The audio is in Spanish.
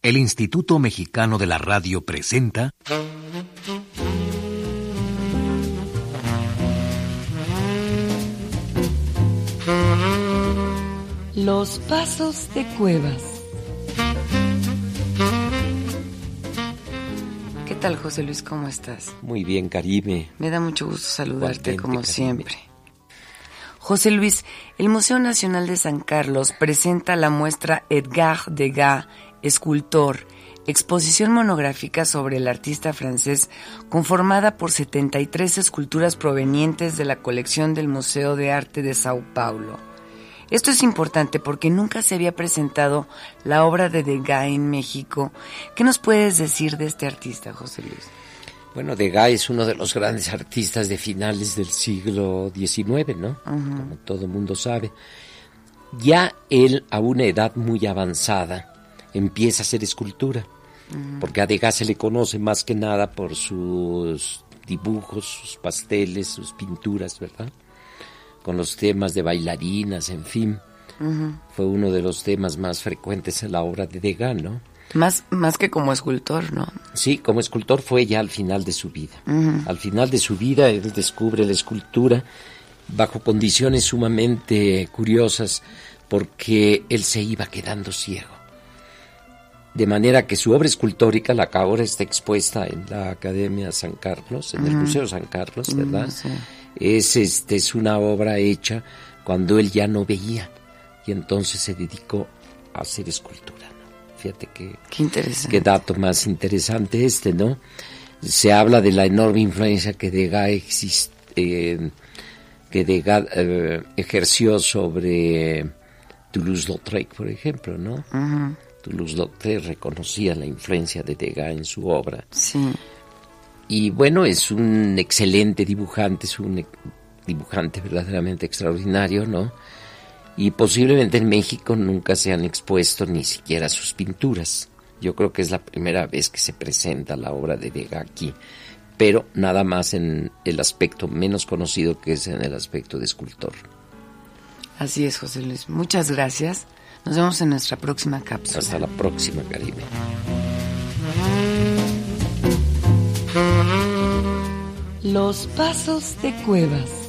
El Instituto Mexicano de la Radio presenta Los Pasos de Cuevas. ¿Qué tal, José Luis? ¿Cómo estás? Muy bien, Karime. Me da mucho gusto saludarte. Igualmente, como Karime. Siempre. José Luis, el Museo Nacional de San Carlos presenta la muestra Edgar Degas, escultor, exposición monográfica sobre el artista francés conformada por 73 esculturas provenientes de la colección del Museo de Arte de Sao Paulo. Esto es importante porque nunca se había presentado la obra de Degas en México. ¿Qué nos puedes decir de este artista, José Luis? Bueno, Degas es uno de los grandes artistas de finales del siglo XIX, ¿no? Uh-huh. Como todo el mundo sabe. Ya él, a una edad muy avanzada, empieza a hacer escultura. Uh-huh. Porque a Degas se le conoce más que nada por sus dibujos, sus pasteles, sus pinturas, ¿verdad? Con los temas de bailarinas, en fin. Uh-huh. Fue uno de los temas más frecuentes en la obra de Degas, ¿no? Más que como escultor, ¿no? Sí, como escultor fue ya al final de su vida. Uh-huh. Al final de su vida él descubre la escultura bajo condiciones sumamente curiosas porque él se iba quedando ciego. De manera que su obra escultórica, la que ahora está expuesta en la Academia San Carlos, en el Museo San Carlos, ¿verdad? Sí. Es una obra hecha cuando él ya no veía y entonces se dedicó a hacer escultura. Fíjate qué interesante. Qué dato más interesante ¿no? Se habla de la enorme influencia que Degas ejerció sobre Toulouse-Lautrec, por ejemplo, ¿no? Uh-huh. Toulouse-Lautrec reconocía la influencia de Degas en su obra. Sí. Y bueno, es un excelente dibujante, es un dibujante verdaderamente extraordinario, ¿no? Y posiblemente en México nunca se han expuesto ni siquiera sus pinturas. Yo creo que es la primera vez que se presenta la obra de Degas aquí, pero nada más en el aspecto menos conocido, que es en el aspecto de escultor. Así es, José Luis. Muchas gracias. Nos vemos en nuestra próxima cápsula. Hasta la próxima, Karime. Los Pasos de Cuevas.